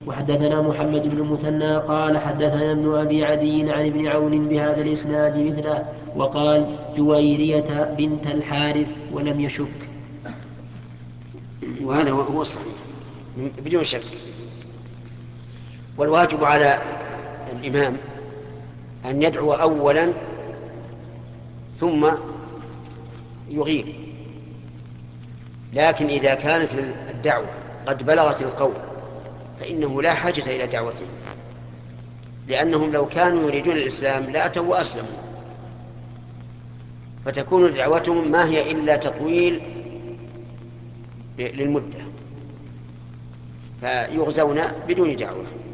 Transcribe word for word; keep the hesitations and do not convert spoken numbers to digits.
وحدثنا محمد بن المثنى قال حدثنا ابن أبي عدي عن ابن عون بهذا الإسناد مثله، وقال جويرية بنت الحارث ولم يشك. وهذا هو الصحيح بدون شك. والواجب على الإمام أن يدعو أولا ثم يغير، لكن إذا كانت الدعوة قد بلغت القوم فإنه لا حاجة إلى دعوتهم، لأنهم لو كانوا يريدون الإسلام لأتوا وأسلموا، فتكون دعوتهم ما هي إلا تطويل للمدة، فيغزون بدون دعوة.